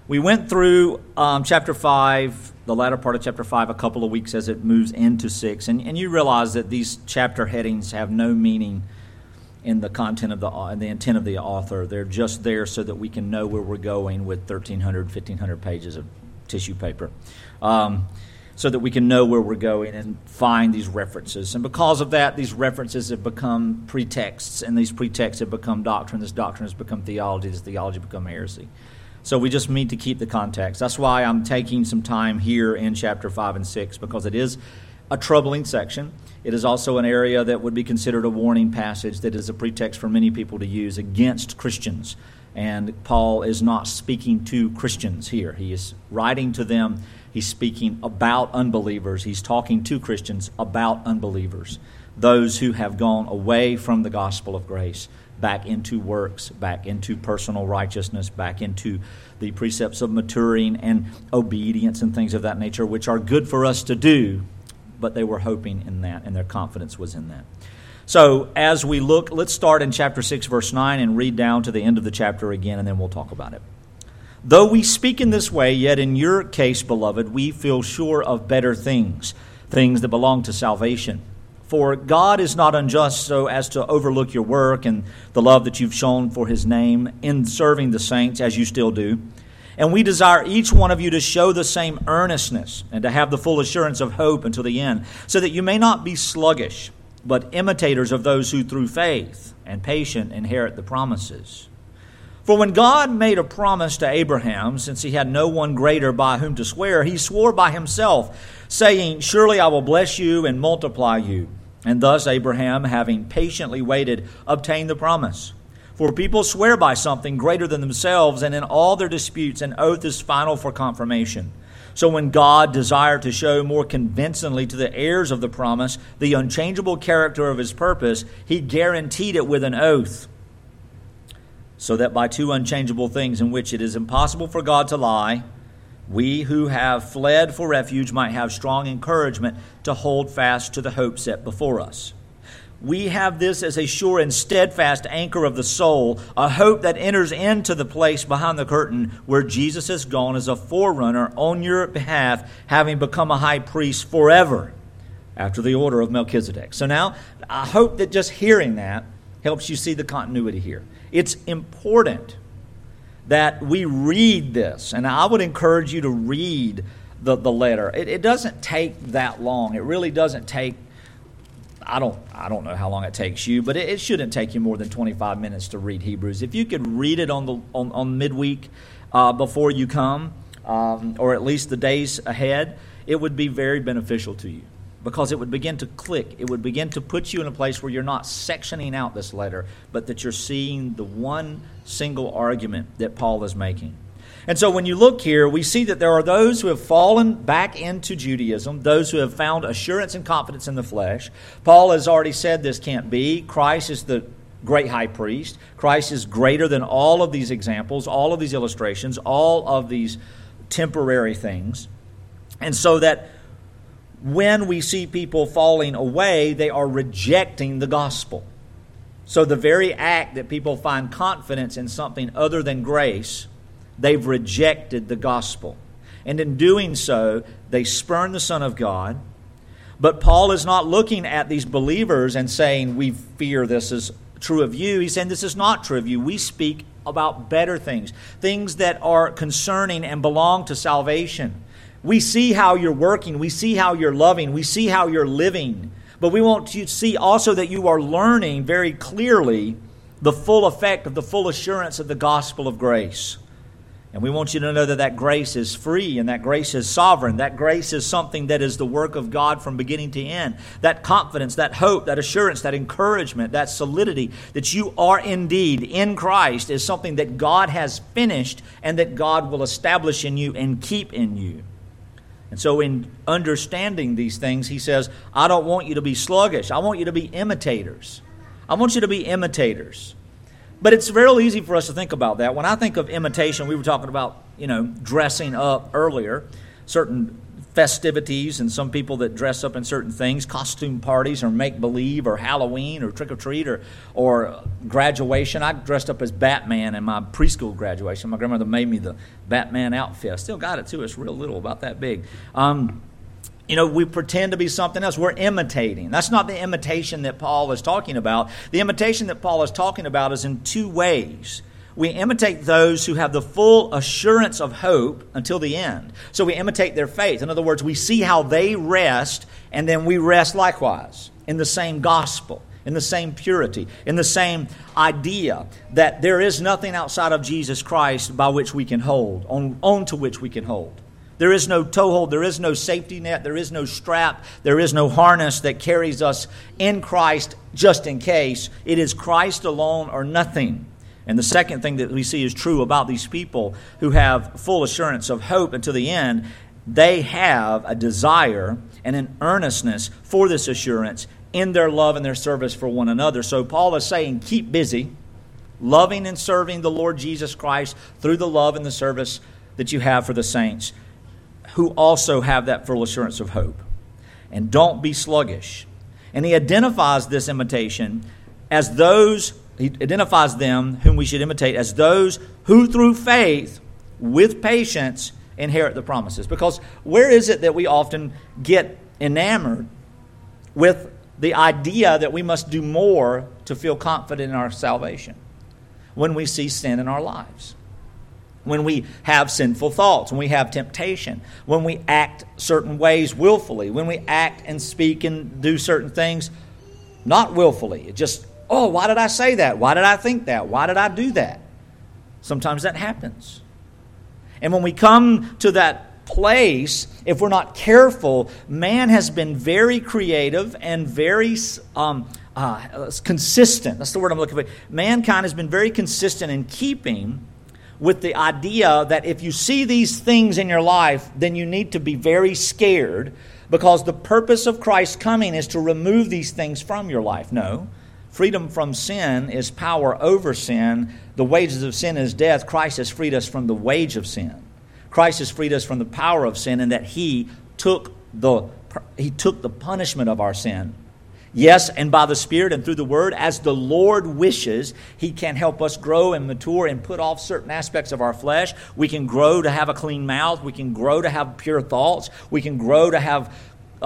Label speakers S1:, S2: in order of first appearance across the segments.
S1: We went through chapter 5, the latter part of chapter 5, a couple of weeks as it moves into 6. And you realize that these chapter headings have no meaning in the content of the intent of the author. They're just there so that we can know where we're going with 1,300, 1,500 pages of tissue paper. So that we can know where we're going and find these references. And because of that, these references have become pretexts, and these pretexts have become doctrine. This doctrine has become theology. This theology has become heresy. So we just need to keep the context. That's why I'm taking some time here in chapter 5 and 6, because it is a troubling section. It is also an area that would be considered a warning passage that is a pretext for many people to use against Christians. And Paul is not speaking to Christians here. He is writing to them. He's speaking about unbelievers. He's talking to Christians about unbelievers, those who have gone away from the gospel of grace, back into works, back into personal righteousness, back into the precepts of maturing and obedience and things of that nature, which are good for us to do, but they were hoping in that, and their confidence was in that. So as we look, let's start in chapter 6, verse 9, and read down to the end of the chapter again, and then we'll talk about it. Though we speak in this way, yet in your case, beloved, we feel sure of better things, things that belong to salvation. For God is not unjust so as to overlook your work and the love that you've shown for His name in serving the saints, as you still do. And we desire each one of you to show the same earnestness and to have the full assurance of hope until the end, so that you may not be sluggish, but imitators of those who through faith and patience inherit the promises. For when God made a promise to Abraham, since he had no one greater by whom to swear, he swore by himself, saying, "Surely I will bless you and multiply you." And thus Abraham, having patiently waited, obtained the promise. For people swear by something greater than themselves, and in all their disputes an oath is final for confirmation. So when God desired to show more convincingly to the heirs of the promise the unchangeable character of His purpose, He guaranteed it with an oath, so that by two unchangeable things in which it is impossible for God to lie, we who have fled for refuge might have strong encouragement to hold fast to the hope set before us. We have this as a sure and steadfast anchor of the soul, a hope that enters into the place behind the curtain where Jesus has gone as a forerunner on your behalf, having become a high priest forever after the order of Melchizedek. So now, I hope that just hearing that helps you see the continuity here. It's important that we read this, and I would encourage you to read the letter. It doesn't take that long. It really doesn't take, I don't know how long it takes you, but it shouldn't take you more than 25 minutes to read Hebrews. If you could read it on midweek before you come, or at least the days ahead, it would be very beneficial to you, because it would begin to click. It would begin to put you in a place where you're not sectioning out this letter, but that you're seeing the one single argument that Paul is making. And so when you look here, we see that there are those who have fallen back into Judaism, those who have found assurance and confidence in the flesh. Paul has already said this can't be. Christ is the great high priest. Christ is greater than all of these examples, all of these illustrations, all of these temporary things. And so that when we see people falling away, they are rejecting the gospel. So the very act that people find confidence in something other than grace, they've rejected the gospel. And in doing so, they spurn the Son of God. But Paul is not looking at these believers and saying, we fear this is true of you. He's saying this is not true of you. We speak about better things, things that are concerning and belong to salvation. We see how you're working. We see how you're loving. We see how you're living. But we want you to see also that you are learning very clearly the full effect of the full assurance of the gospel of grace. And we want you to know that that grace is free and that grace is sovereign. That grace is something that is the work of God from beginning to end. That confidence, that hope, that assurance, that encouragement, that solidity that you are indeed in Christ is something that God has finished and that God will establish in you and keep in you. And so in understanding these things, he says, I don't want you to be sluggish. I want you to be imitators. I want you to be imitators. But it's very easy for us to think about that. When I think of imitation, we were talking about, dressing up earlier, certain festivities and some people that dress up in certain things, costume parties or make-believe or Halloween or trick-or-treat or graduation. I dressed up as Batman in my preschool graduation. My grandmother made me the Batman outfit. I still got it, too. It's real little, about that big. We pretend to be something else. We're imitating. That's not the imitation that Paul is talking about. The imitation that Paul is talking about is in two ways. We imitate those who have the full assurance of hope until the end. So we imitate their faith. In other words, we see how they rest, and then we rest likewise in the same gospel, in the same purity, in the same idea that there is nothing outside of Jesus Christ by which we can hold, on to which we can hold. There is no toehold, there is no safety net, there is no strap, there is no harness that carries us in Christ just in case. It is Christ alone or nothing. And the second thing that we see is true about these people who have full assurance of hope until the end. They have a desire and an earnestness for this assurance in their love and their service for one another. So Paul is saying, keep busy, loving and serving the Lord Jesus Christ through the love and the service that you have for the saints who also have that full assurance of hope. And don't be sluggish. And he identifies this imitation as those. He identifies them whom we should imitate as those who through faith with patience inherit the promises. Because where is it that we often get enamored with the idea that we must do more to feel confident in our salvation? When we see sin in our lives. When we have sinful thoughts, when we have temptation, when we act certain ways willfully, when we act and speak and do certain things not willfully. It just, why did I say that? Why did I think that? Why did I do that? Sometimes that happens. And when we come to that place, if we're not careful, man has been very creative and very consistent. That's the word I'm looking for. Mankind has been very consistent in keeping with the idea that if you see these things in your life, then you need to be very scared because the purpose of Christ's coming is to remove these things from your life. No. Freedom from sin is power over sin. The wages of sin is death. Christ has freed us from the wage of sin. Christ has freed us from the power of sin, and that He took the punishment of our sin. Yes, and by the Spirit and through the Word, as the Lord wishes, He can help us grow and mature and put off certain aspects of our flesh. We can grow to have a clean mouth. We can grow to have pure thoughts. We can grow to have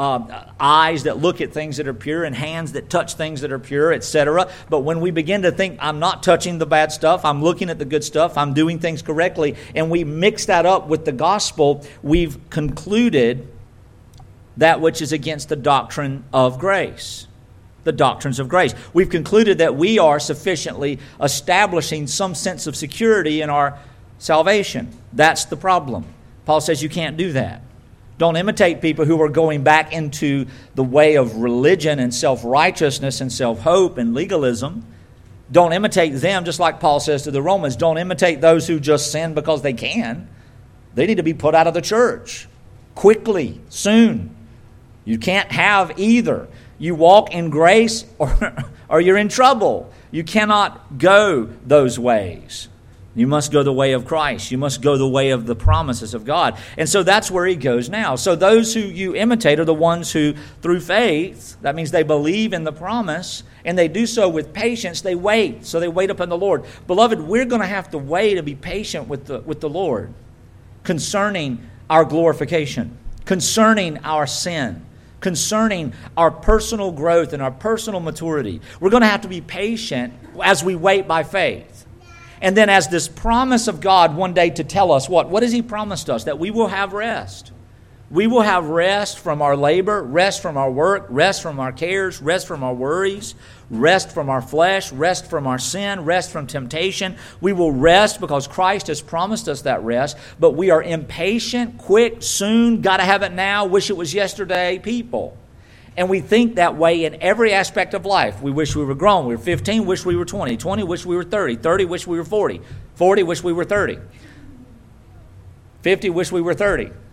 S1: eyes that look at things that are pure and hands that touch things that are pure, etc. But when we begin to think, I'm not touching the bad stuff, I'm looking at the good stuff, I'm doing things correctly, and we mix that up with the gospel, we've concluded that which is against the doctrine of grace. The doctrines of grace. We've concluded that we are sufficiently establishing some sense of security in our salvation. That's the problem. Paul says you can't do that. Don't imitate people who are going back into the way of religion and self-righteousness and self-hope and legalism. Don't imitate them, just like Paul says to the Romans. Don't imitate those who just sin because they can. They need to be put out of the church quickly, soon. You can't have either. You walk in grace or you're in trouble. You cannot go those ways. You must go the way of Christ. You must go the way of the promises of God. And so that's where he goes now. So those who you imitate are the ones who, through faith, that means they believe in the promise, and they do so with patience. They wait. So they wait upon the Lord. Beloved, we're going to have to wait and be patient with the Lord concerning our glorification, concerning our sin, concerning our personal growth and our personal maturity. We're going to have to be patient as we wait by faith. And then as this promise of God one day to tell us what has He promised us? That we will have rest. We will have rest from our labor, rest from our work, rest from our cares, rest from our worries, rest from our flesh, rest from our sin, rest from temptation. We will rest because Christ has promised us that rest, but we are impatient, quick, soon, got to have it now, wish it was yesterday people. And we think that way in every aspect of life. We wish we were grown. We were 15, wish we were 20. 20, wish we were 30. 30, wish we were 40. 40, wish we were 30. 50, wish we were 30.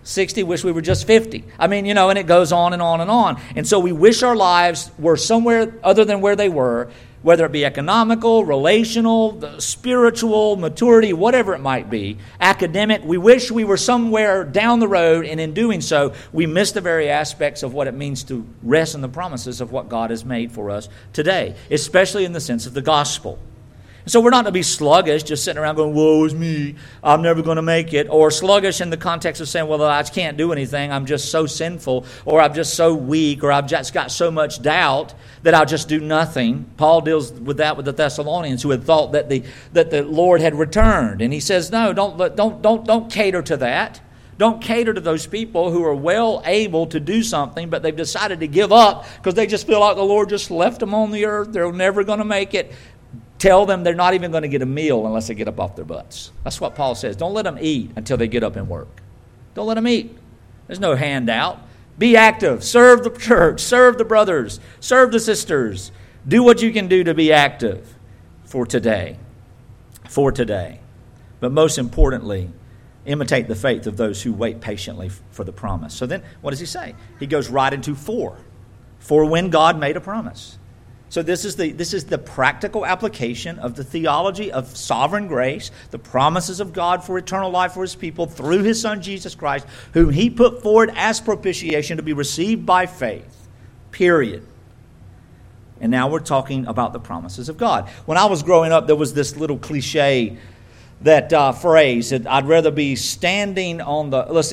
S1: 60, wish we were just 50. I mean, and it goes on and on and on. And so we wish our lives were somewhere other than where they were, whether it be economical, relational, spiritual, maturity, whatever it might be, academic. We wish we were somewhere down the road, and in doing so, we miss the very aspects of what it means to rest in the promises of what God has made for us today, especially in the sense of the gospel. So we're not to be sluggish, just sitting around going, woe is me, I'm never going to make it. Or sluggish in the context of saying, well, I can't do anything, I'm just so sinful, or I'm just so weak, or I've just got so much doubt that I'll just do nothing. Paul deals with that with the Thessalonians who had thought that the Lord had returned. And he says, no, don't cater to that. Don't cater to those people who are well able to do something, but they've decided to give up because they just feel like the Lord just left them on the earth. They're never going to make it. Tell them they're not even going to get a meal unless they get up off their butts. That's what Paul says. Don't let them eat until they get up and work. Don't let them eat. There's no handout. Be active. Serve the church. Serve the brothers. Serve the sisters. Do what you can do to be active for today. For today. But most importantly, imitate the faith of those who wait patiently for the promise. So then, what does he say? He goes right into for when God made a promise. So this is the practical application of the theology of sovereign grace, the promises of God for eternal life for His people through His Son Jesus Christ, whom He put forward as propitiation to be received by faith. Period. And now we're talking about the promises of God. When I was growing up, there was this little cliche phrase that I'd rather be standing on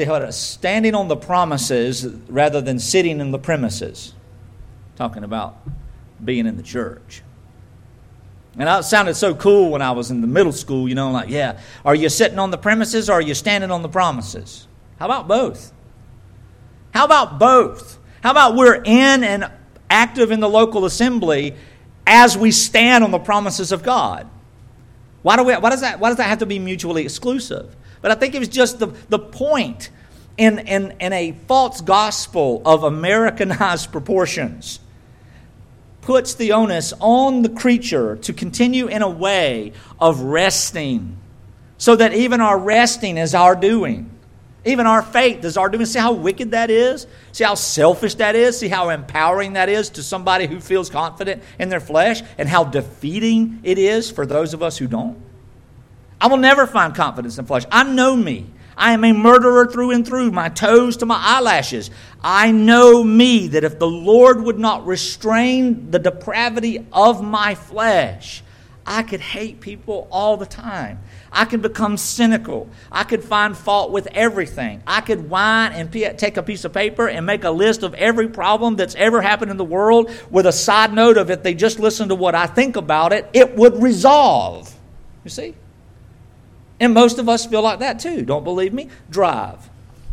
S1: the promises rather than sitting in the premises. Talking about being in the church. And it sounded so cool when I was in the middle school, like, yeah, are you sitting on the premises or are you standing on the promises? How about both? How about both? How about we're in and active in the local assembly as we stand on the promises of God? Why does that have to be mutually exclusive? But I think it was just the point in a false gospel of Americanized proportions puts the onus on the creature to continue in a way of resting, so that even our resting is our doing. Even our faith is our doing. See how wicked that is? See how selfish that is? See how empowering that is to somebody who feels confident in their flesh, and how defeating it is for those of us who don't? I will never find confidence in flesh. I know me. I am a murderer through and through, my toes to my eyelashes. I know me, that if the Lord would not restrain the depravity of my flesh, I could hate people all the time. I could become cynical. I could find fault with everything. I could whine and take a piece of paper and make a list of every problem that's ever happened in the world with a side note of, if they just listen to what I think about it, it would resolve. You see? And most of us feel like that too. Don't believe me? Drive.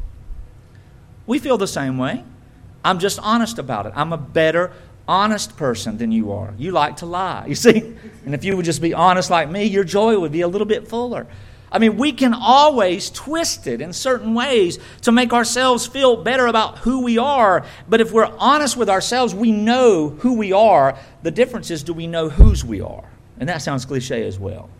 S1: We feel the same way. I'm just honest about it. I'm a better, honest person than you are. You like to lie, you see? And if you would just be honest like me, your joy would be a little bit fuller. I mean, we can always twist it in certain ways to make ourselves feel better about who we are. But if we're honest with ourselves, we know who we are. The difference is, do we know whose we are? And that sounds cliche as well.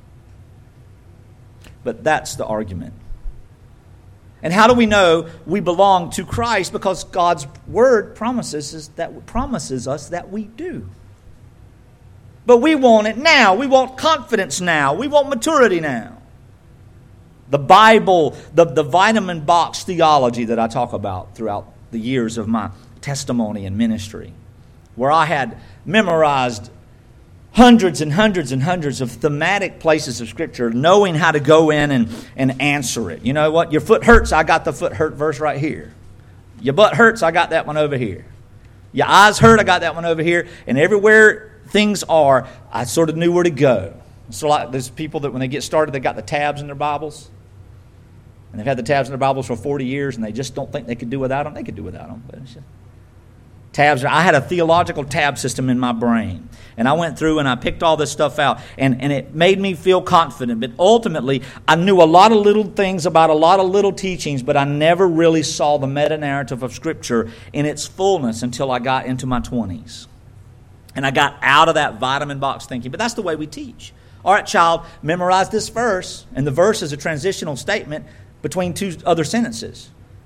S1: But that's the argument. And how do we know we belong to Christ? Because God's Word promises us that we do. But we want it now. We want confidence now. We want maturity now. The Bible, the vitamin box theology that I talk about throughout the years of my testimony and ministry, where I had memorized hundreds and hundreds and hundreds of thematic places of Scripture, knowing how to go in and answer it. You know what? Your foot hurts, I got the foot hurt verse right here. Your butt hurts, I got that one over here. Your eyes hurt, I got that one over here. And everywhere things are, I sort of knew where to go. So like there's people that when they get started, they got the tabs in their Bibles. And they've had the tabs in their Bibles for 40 years, and they just don't think they could do without them. They could do without them. But it's just, tabs. I had a theological tab system in my brain. And I went through and I picked all this stuff out. And it made me feel confident. But ultimately, I knew a lot of little things about a lot of little teachings, but I never really saw the meta-narrative of Scripture in its fullness until I got into my 20s. And I got out of that vitamin box thinking. But that's the way we teach. All right, child, memorize this verse. And the verse is a transitional statement between two other sentences.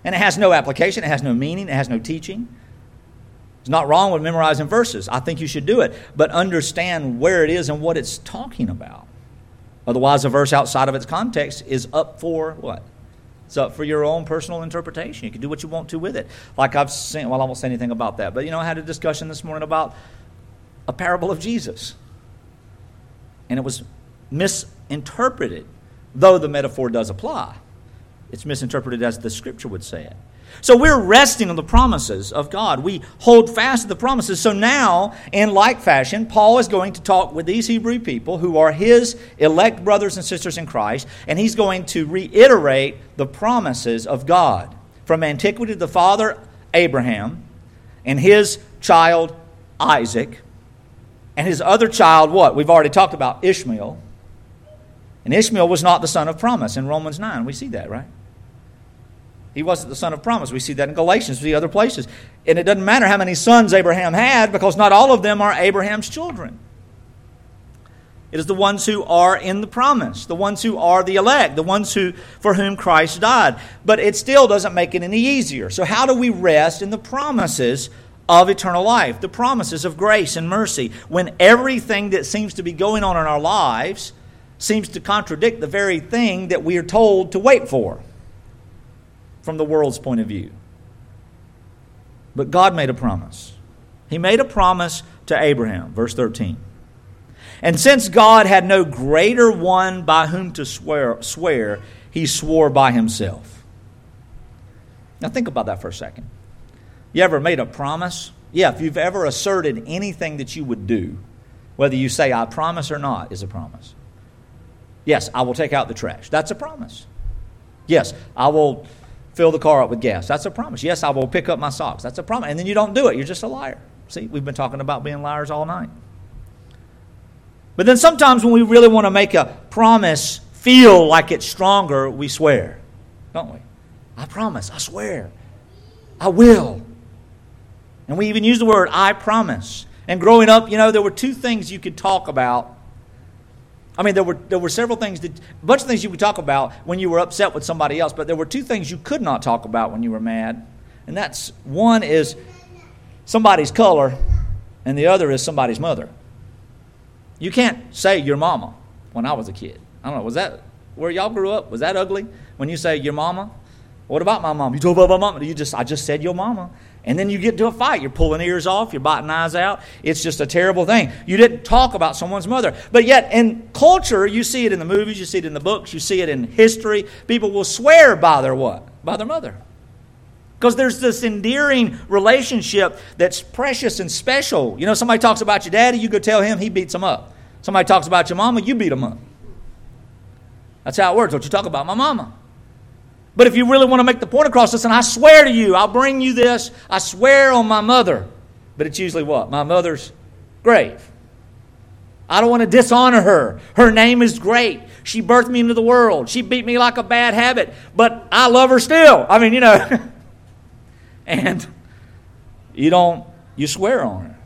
S1: And it has no application, it has no meaning, it has no teaching. It's not wrong with memorizing verses. I think you should do it. But understand where it is and what it's talking about. Otherwise, a verse outside of its context is up for what? It's up for your own personal interpretation. You can do what you want to with it. Like I've seen, well, I won't say anything about that. But, I had a discussion this morning about a parable of Jesus. And it was misinterpreted, though the metaphor does apply. It's misinterpreted as the Scripture would say it. So we're resting on the promises of God. We hold fast to the promises. So now, in like fashion, Paul is going to talk with these Hebrew people who are his elect brothers and sisters in Christ, and he's going to reiterate the promises of God. From antiquity, the father Abraham, and his child Isaac, and his other child, what? We've already talked about Ishmael. And Ishmael was not the son of promise. In Romans 9, we see that, right? He wasn't the son of promise. We see that in Galatians, we see other places. And it doesn't matter how many sons Abraham had, because not all of them are Abraham's children. It is the ones who are in the promise, the ones who are the elect, the ones for whom Christ died. But it still doesn't make it any easier. So how do we rest in the promises of eternal life, the promises of grace and mercy, when everything that seems to be going on in our lives seems to contradict the very thing that we are told to wait for from the world's point of view? But God made a promise. He made a promise to Abraham, verse 13. And since God had no greater one by whom to swear, he swore by himself. Now think about that for a second. You ever made a promise? Yeah, if you've ever asserted anything that you would do, whether you say, I promise or not, is a promise. Yes, I will take out the trash. That's a promise. Yes, I will fill the car up with gas. That's a promise. Yes, I will pick up my socks. That's a promise. And then you don't do it. You're just a liar. See, we've been talking about being liars all night. But then sometimes when we really want to make a promise feel like it's stronger, we swear, don't we? I promise, I swear, I will. And we even use the word, I promise. And growing up, there were two things you could talk about. I mean, there were several things, a bunch of things you could talk about when you were upset with somebody else, but there were two things you could not talk about when you were mad. And that's, one is somebody's color, and the other is somebody's mother. You can't say your mama when I was a kid. I don't know, was that where y'all grew up? Was that ugly? When you say your mama? What about my mom? You talk about my mama. I just said your mama. And then you get into a fight. You're pulling ears off. You're biting eyes out. It's just a terrible thing. You didn't talk about someone's mother. But yet in culture, you see it in the movies, you see it in the books, you see it in history. People will swear by their what? By their mother. Because there's this endearing relationship that's precious and special. Somebody talks about your daddy, you go tell him, he beats them up. Somebody talks about your mama, you beat them up. That's how it works. Don't you talk about my mama. But if you really want to make the point across, listen, I swear to you, I'll bring you this. I swear on my mother. But it's usually what? My mother's grave. I don't want to dishonor her. Her name is great. She birthed me into the world. She beat me like a bad habit. But I love her still. I mean, And you swear on her.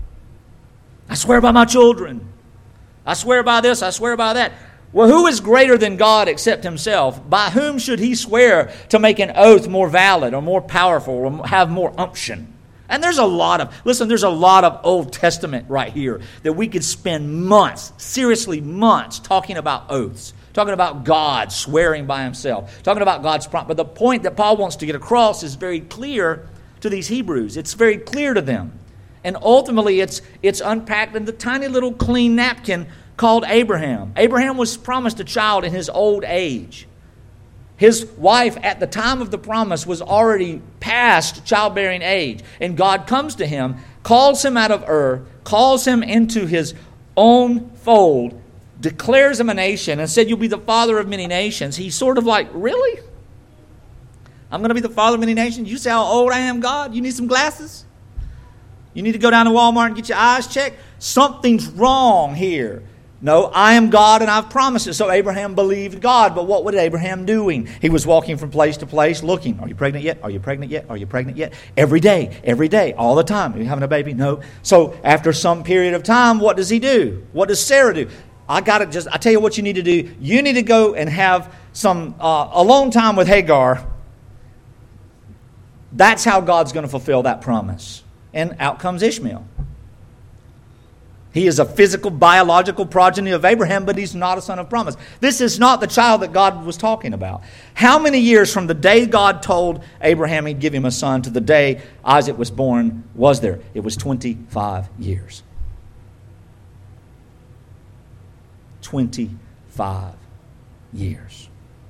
S1: I swear by my children. I swear by this. I swear by that. Well, who is greater than God except himself? By whom should he swear to make an oath more valid or more powerful or have more unction? And there's a lot of Old Testament right here that we could spend months, seriously months, talking about oaths, talking about God swearing by himself, talking about God's promise. But the point that Paul wants to get across is very clear to these Hebrews. It's very clear to them. And ultimately, it's unpacked in the tiny little clean napkin called Abraham. Abraham was promised a child in his old age. His wife at the time of the promise was already past childbearing age. And God comes to him, calls him out of Ur, calls him into his own fold, declares him a nation, and said, you'll be the father of many nations. He's sort of like, really? I'm going to be the father of many nations? You say how old I am, God? You need some glasses? You need to go down to Walmart and get your eyes checked? Something's wrong here. No, I am God and I've promised it. So Abraham believed God. But what was Abraham doing? He was walking from place to place looking. Are you pregnant yet? Are you pregnant yet? Are you pregnant yet? Every day, all the time. Are you having a baby? No. So after some period of time, what does he do? What does Sarah do? I tell you what you need to do. You need to go and have some alone time with Hagar That's how God's going to fulfill that promise. And out comes Ishmael. He is a physical, biological progeny of Abraham, but he's not a son of promise. This is not the child that God was talking about. How many years from the day God told Abraham he'd give him a son to the day Isaac was born was there? It was 25 years. 25 years.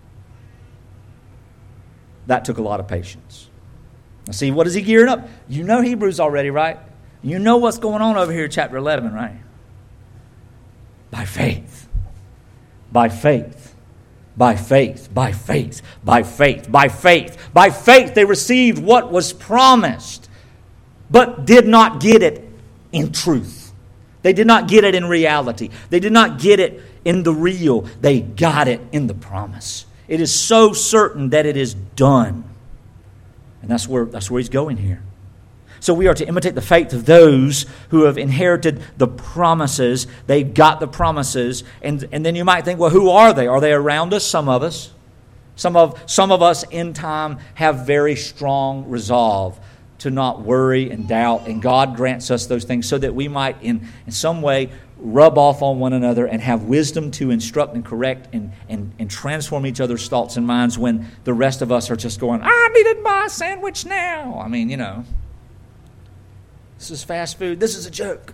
S1: That took a lot of patience. Now see, what is he gearing up? You know Hebrews already, right? You know what's going on over here in chapter 11, right? By faith. By faith. By faith. By faith. By faith. By faith. By faith they received what was promised, but did not get it in truth. They did not get it in reality. They did not get it in the real. They got it in the promise. It is so certain that it is done. And that's where he's going here. So we are to imitate the faith of those who have inherited the promises. They've got the promises. And then you might think, well, who are they? Are they around us? Some of us. Some of us in time have very strong resolve to not worry and doubt. And God grants us those things so that we might in some way rub off on one another and have wisdom to instruct and correct and transform each other's thoughts and minds when the rest of us are just going, I needed my sandwich now. I mean, this is fast food. This is a joke.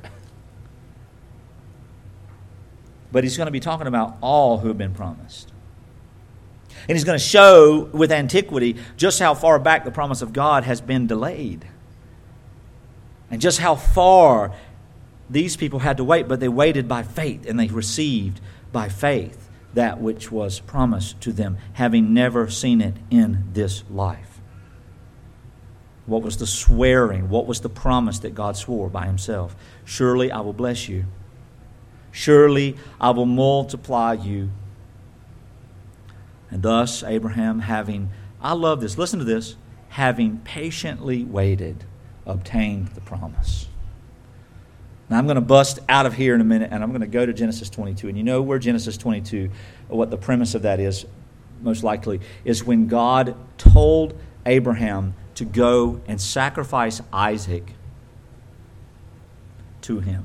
S1: But he's going to be talking about all who have been promised. And he's going to show with antiquity just how far back the promise of God has been delayed. And just how far these people had to wait. But they waited by faith, and they received by faith that which was promised to them, having never seen it in this life. What was the swearing? What was the promise that God swore by himself? Surely I will bless you. Surely I will multiply you. And thus Abraham, I love this, listen to this, having patiently waited, obtained the promise. Now I'm going to bust out of here in a minute, and I'm going to go to Genesis 22. And you know where Genesis 22, what the premise of that is, most likely, is when God told Abraham to go and sacrifice Isaac to him.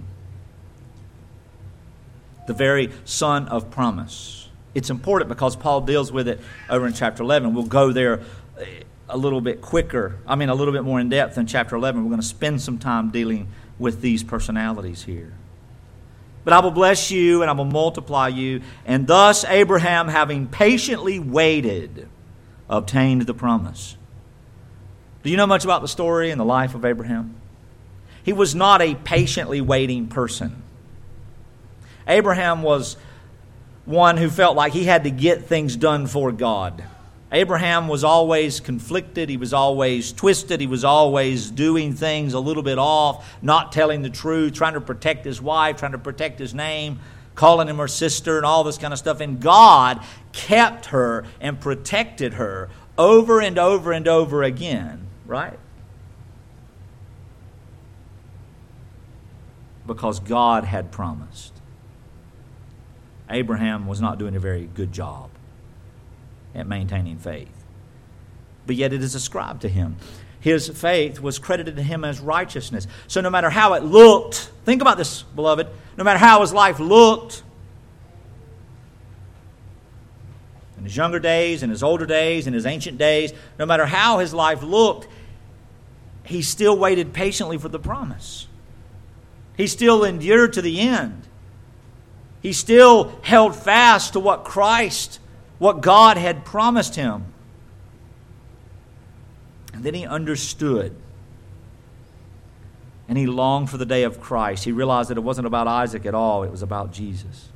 S1: The very son of promise. It's important because Paul deals with it over in chapter 11. We'll go there a little bit a little bit more in depth in chapter 11. We're going to spend some time dealing with these personalities here. But I will bless you and I will multiply you. And thus Abraham, having patiently waited, obtained the promise. Do you know much about the story and the life of Abraham? He was not a patiently waiting person. Abraham was one who felt like he had to get things done for God. Abraham was always conflicted. He was always twisted. He was always doing things a little bit off, not telling the truth, trying to protect his wife, trying to protect his name, calling him her sister and all this kind of stuff. And God kept her and protected her over and over and over again. Right? Because God had promised. Abraham was not doing a very good job at maintaining faith. But yet it is ascribed to him. His faith was credited to him as righteousness. So no matter how it looked, think about this, beloved, no matter how his life looked, in his younger days, in his older days, in his ancient days, no matter how his life looked, he still waited patiently for the promise. He still endured to the end. He still held fast to what God had promised him. And then he understood. And he longed for the day of Christ. He realized that it wasn't about Isaac at all. It was about Jesus.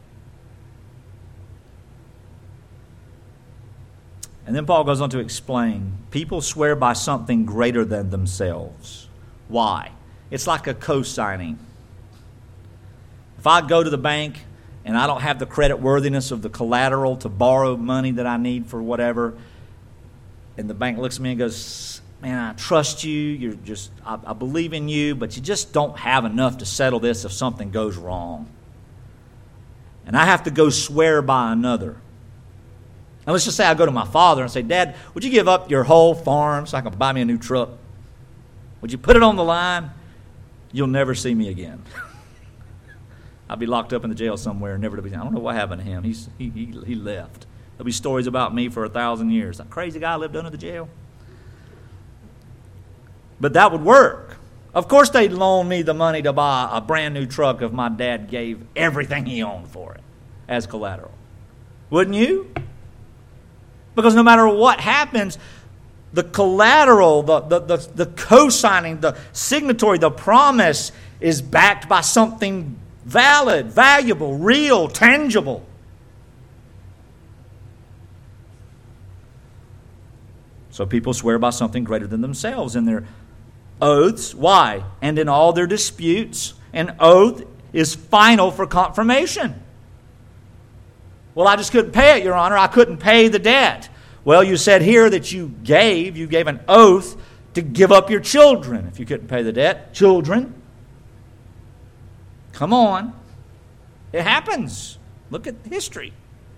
S1: And then Paul goes on to explain, people swear by something greater than themselves. Why? It's like a co-signing. If I go to the bank and I don't have the credit worthiness of the collateral to borrow money that I need for whatever, and the bank looks at me and goes, man, I trust you, I believe in you, but you just don't have enough to settle this if something goes wrong. And I have to go swear by another. And let's just say I go to my father and say, Dad, would you give up your whole farm so I can buy me a new truck? Would you put it on the line? You'll never see me again. I'll be locked up in the jail somewhere, never to be. I don't know what happened to him. He left. There'll be stories about me for 1,000 years. That crazy guy lived under the jail. But that would work. Of course they'd loan me the money to buy a brand new truck if my dad gave everything he owned for it as collateral. Wouldn't you? Because no matter what happens, the collateral, the co-signing, the signatory, the promise is backed by something valid, valuable, real, tangible. So people swear by something greater than themselves in their oaths. Why? And in all their disputes, an oath is final for confirmation. Well, I just couldn't pay it, Your Honor. I couldn't pay the debt. Well, you said here that you gave an oath to give up your children if you couldn't pay the debt. Children. Come on. It happens. Look at history.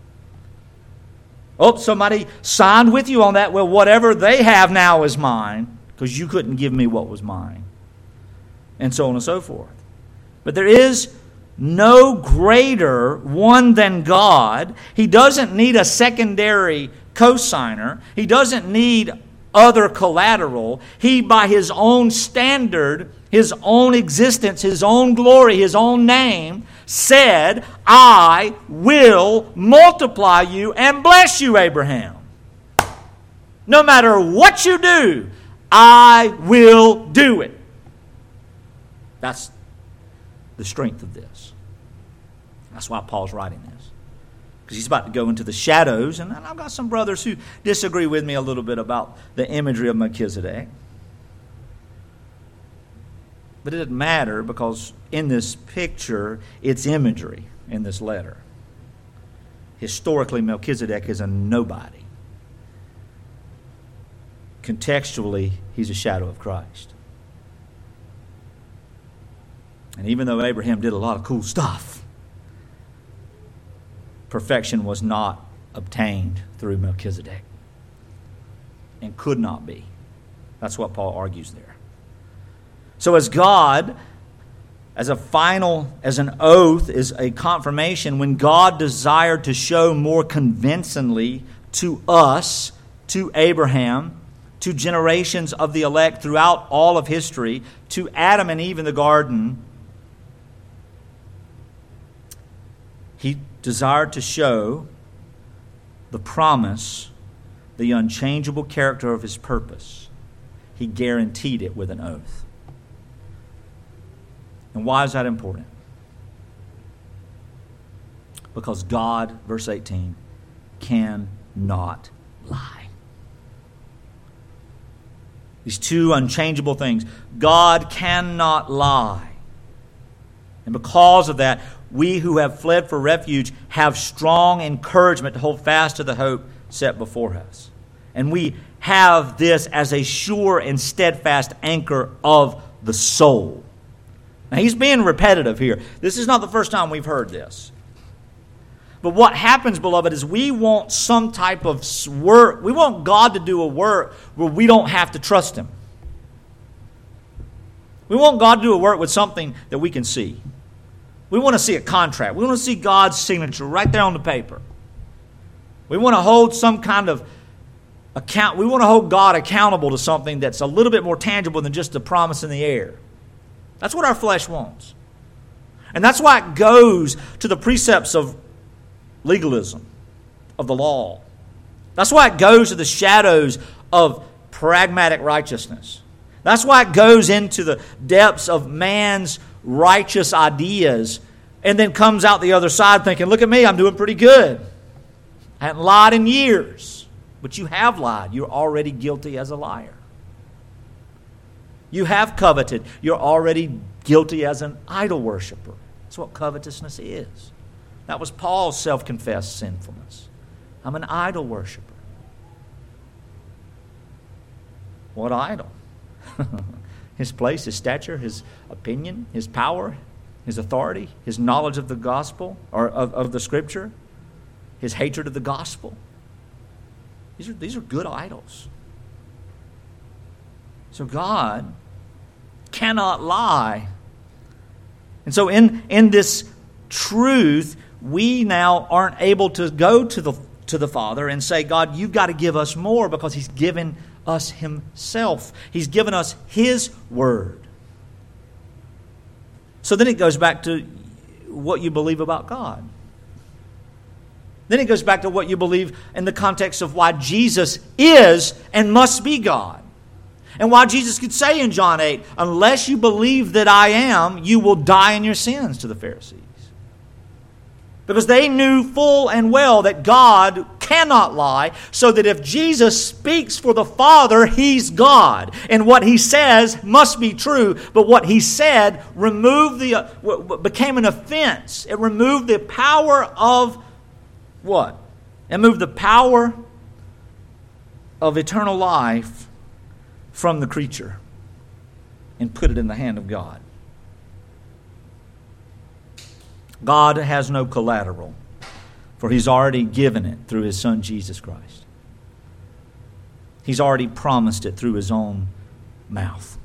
S1: Oh, somebody signed with you on that. Well, whatever they have now is mine because you couldn't give me what was mine. And so on and so forth. But there is no greater one than God. He doesn't need a secondary cosigner. He doesn't need other collateral. He, by His own standard, His own existence, His own glory, His own name, said, I will multiply you and bless you, Abraham. No matter what you do, I will do it. That's the strength of this. That's why Paul's writing this. Because he's about to go into the shadows, and I've got some brothers who disagree with me a little bit about the imagery of Melchizedek. But it doesn't matter because in this picture, it's imagery in this letter. Historically, Melchizedek is a nobody. Contextually, he's a shadow of Christ. And even though Abraham did a lot of cool stuff, perfection was not obtained through Melchizedek and could not be. That's what Paul argues there. So as God, as an oath, is a confirmation, when God desired to show more convincingly to us, to Abraham, to generations of the elect throughout all of history, to Adam and Eve in the garden, He desired to show the promise, the unchangeable character of His purpose. He guaranteed it with an oath. And why is that important? Because God, verse 18, cannot lie. These two unchangeable things. God cannot lie. And because of that, we who have fled for refuge have strong encouragement to hold fast to the hope set before us. And we have this as a sure and steadfast anchor of the soul. Now, he's being repetitive here. This is not the first time we've heard this. But what happens, beloved, is we want some type of work. We want God to do a work where we don't have to trust Him. We want God to do a work with something that we can see. We want to see a contract. We want to see God's signature right there on the paper. We want to hold some kind of account. We want to hold God accountable to something that's a little bit more tangible than just a promise in the air. That's what our flesh wants. And that's why it goes to the precepts of legalism, of the law. That's why it goes to the shadows of pragmatic righteousness. That's why it goes into the depths of man's righteous ideas and then comes out the other side thinking, look at me, I'm doing pretty good. I haven't lied in years. But you have lied. You're already guilty as a liar. You have coveted. You're already guilty as an idol worshiper. That's what covetousness is. That was Paul's self-confessed sinfulness. I'm an idol worshiper. What idol? His place, his stature, his opinion, his power, his authority, his knowledge of the gospel, or of the Scripture, his hatred of the gospel. These are good idols. So God cannot lie. And so in this truth, we now aren't able to go to the Father and say, God, you've got to give us more, because He's given us Himself. He's given us His Word. So then it goes back to what you believe about God. Then it goes back to what you believe in the context of why Jesus is and must be God. And why Jesus could say in John 8, unless you believe that I am, you will die in your sins, to the Pharisees. Because they knew full and well that God cannot lie, so that if Jesus speaks for the Father, He's God. And what He says must be true, but what He said became an offense. It removed the power of what? It moved the power of eternal life from the creature and put it in the hand of God. God has no collateral, for He's already given it through His Son, Jesus Christ. He's already promised it through His own mouth.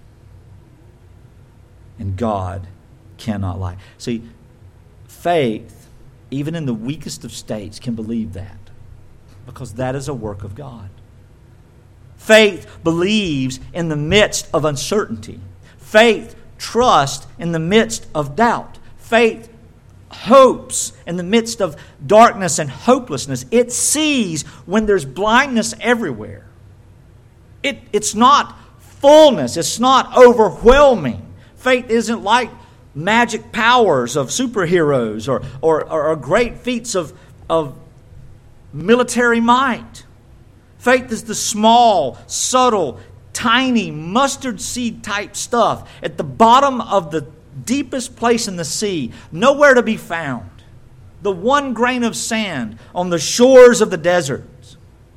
S1: And God cannot lie. See, faith, even in the weakest of states, can believe that, because that is a work of God. Faith believes in the midst of uncertainty. Faith trusts in the midst of doubt. Faith hopes in the midst of darkness and hopelessness. It sees when there's blindness everywhere. It's not fullness. It's not overwhelming. Faith isn't like magic powers of superheroes or great feats of military might. Faith is the small, subtle, tiny, mustard seed type stuff at the bottom of the deepest place in the sea, nowhere to be found. The one grain of sand on the shores of the deserts.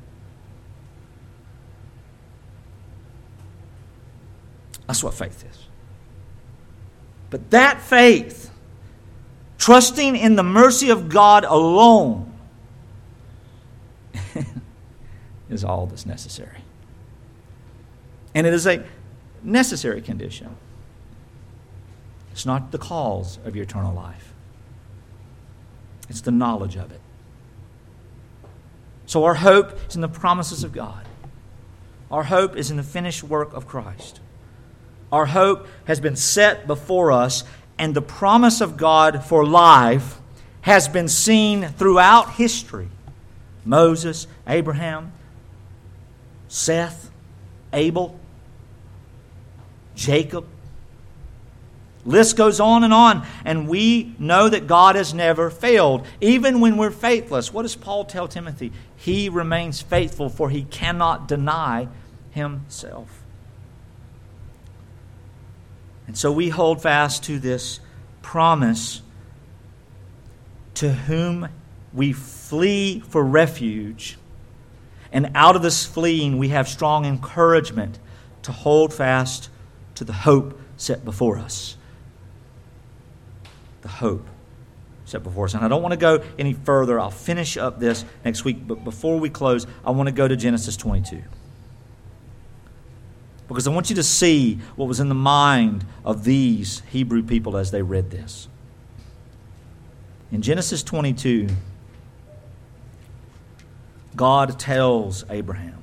S1: That's what faith is. But that faith, trusting in the mercy of God alone, is all that's necessary. And it is a necessary condition. It's not the cause of your eternal life. It's the knowledge of it. So our hope is in the promises of God. Our hope is in the finished work of Christ. Our hope has been set before us, and the promise of God for life has been seen throughout history. Moses, Abraham, Seth, Abel, Jacob. List goes on, and we know that God has never failed. Even when we're faithless, what does Paul tell Timothy? He remains faithful, for he cannot deny himself. And so we hold fast to this promise, to whom we flee for refuge. And out of this fleeing, we have strong encouragement to hold fast to the hope set before us. The hope set before us. And I don't want to go any further. I'll finish up this next week. But before we close, I want to go to Genesis 22. Because I want you to see what was in the mind of these Hebrew people as they read this. In Genesis 22, God tells Abraham,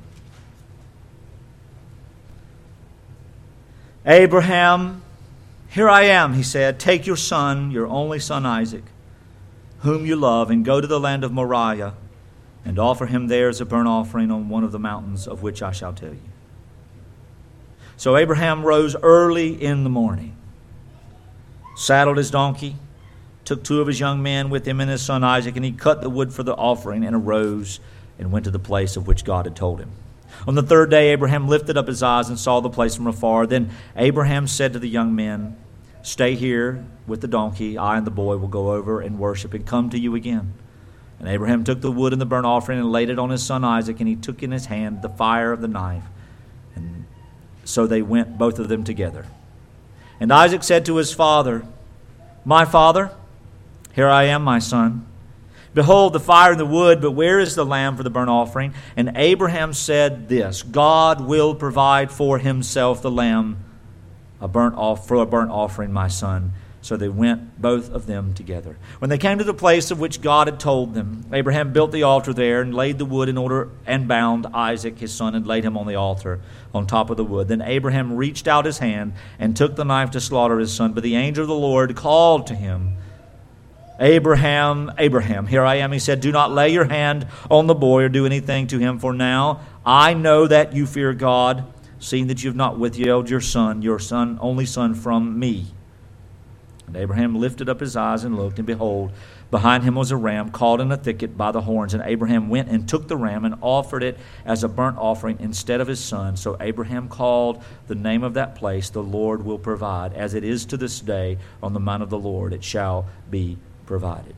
S1: Abraham, here I am, he said. Take your son, your only son Isaac, whom you love, and go to the land of Moriah, and offer him there as a burnt offering on one of the mountains of which I shall tell you. So Abraham rose early in the morning, saddled his donkey, took 2 of his young men with him and his son Isaac, and he cut the wood for the offering and arose and went to the place of which God had told him. On the 3rd day, Abraham lifted up his eyes and saw the place from afar. Then Abraham said to the young men, stay here with the donkey. I and the boy will go over and worship and come to you again. And Abraham took the wood and the burnt offering and laid it on his son Isaac, and he took in his hand the fire of the knife. And so they went, both of them together. And Isaac said to his father, my father, here I am, my son. Behold, the fire and the wood, but where is the lamb for the burnt offering? And Abraham said this, God will provide for himself the lamb for a burnt offering, my son. So they went, both of them together. When they came to the place of which God had told them, Abraham built the altar there and laid the wood in order and bound Isaac his son and laid him on the altar on top of the wood. Then Abraham reached out his hand and took the knife to slaughter his son. But the angel of the Lord called to him, Abraham, Abraham. Here I am, he said, do not lay your hand on the boy or do anything to him, for now I know that you fear God, seeing that you have not withheld your son, only son, from me. And Abraham lifted up his eyes and looked, and behold, behind him was a ram caught in a thicket by the horns. And Abraham went and took the ram and offered it as a burnt offering instead of his son. So Abraham called the name of that place, the Lord will provide. As it is to this day, on the mount of the Lord it shall be provided.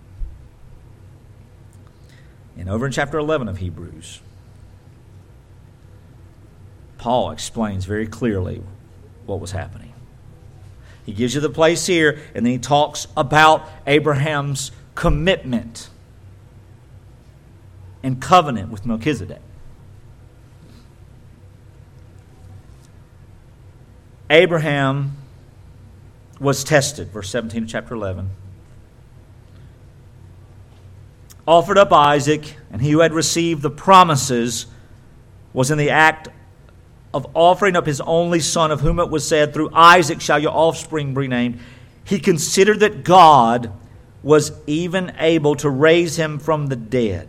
S1: And over in chapter 11 of Hebrews, Paul explains very clearly what was happening. He gives you the place here, and then he talks about Abraham's commitment and covenant with Melchizedek. Abraham was tested, verse 17 of chapter 11. Offered up Isaac, and he who had received the promises was in the act of offering up his only son, of whom it was said, through Isaac shall your offspring be named. He considered that God was even able to raise him from the dead.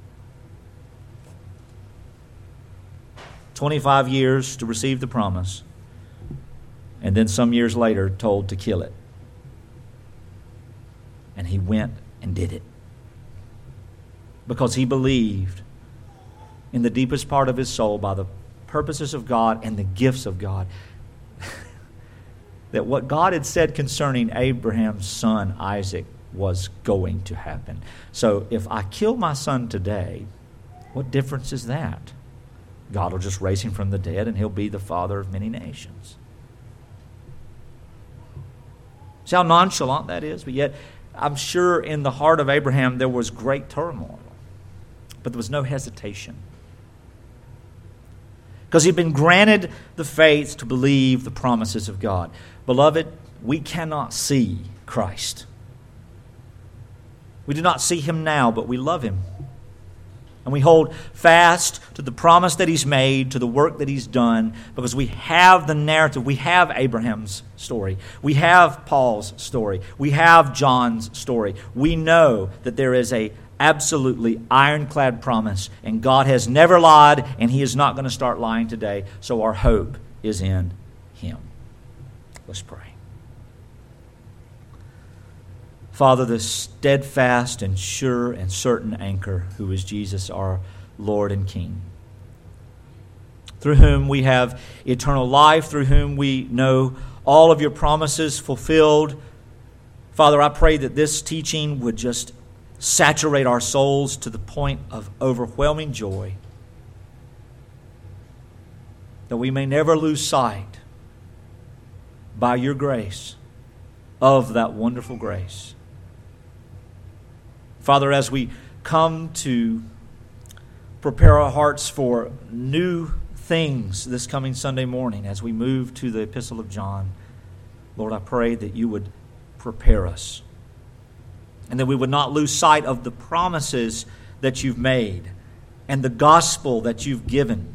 S1: 25 years to receive the promise, and then some years later told to kill it. And he went and did it. Because he believed in the deepest part of his soul, by the purposes of God and the gifts of God, that what God had said concerning Abraham's son Isaac was going to happen. So if I kill my son today, what difference is that? God will just raise him from the dead and he'll be the father of many nations. See how nonchalant that is? But yet, I'm sure in the heart of Abraham there was great turmoil. But there was no hesitation. Because he'd been granted the faith to believe the promises of God. Beloved, we cannot see Christ. We do not see him now, but we love him. And we hold fast to the promise that he's made, to the work that he's done, because we have the narrative. We have Abraham's story. We have Paul's story. We have John's story. We know that there is a absolutely ironclad promise, and God has never lied, and he is not going to start lying today, so our hope is in him. Let's pray. Father, the steadfast and sure and certain anchor, who is Jesus, our Lord and King, through whom we have eternal life, through whom we know all of your promises fulfilled. Father, I pray that this teaching would just saturate our souls to the point of overwhelming joy, that we may never lose sight, by your grace, of that wonderful grace. Father, as we come to prepare our hearts for new things this coming Sunday morning, as we move to the Epistle of John, Lord, I pray that you would prepare us, and that we would not lose sight of the promises that you've made and the gospel that you've given,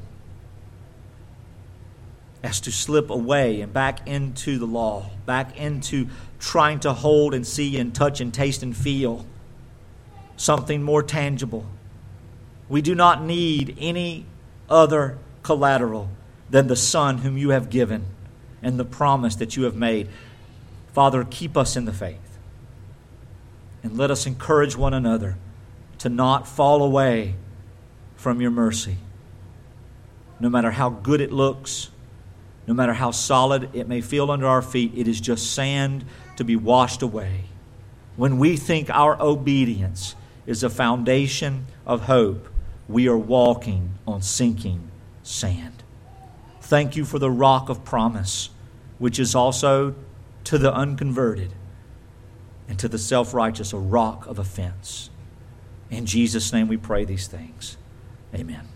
S1: as to slip away and back into the law, back into trying to hold and see and touch and taste and feel something more tangible. We do not need any other collateral than the Son whom you have given and the promise that you have made. Father, keep us in the faith. And let us encourage one another to not fall away from your mercy. No matter how good it looks, no matter how solid it may feel under our feet, it is just sand to be washed away. When we think our obedience is a foundation of hope, we are walking on sinking sand. Thank you for the rock of promise, which is also to the unconverted and to the self-righteous a rock of offense. In Jesus' name we pray these things. Amen.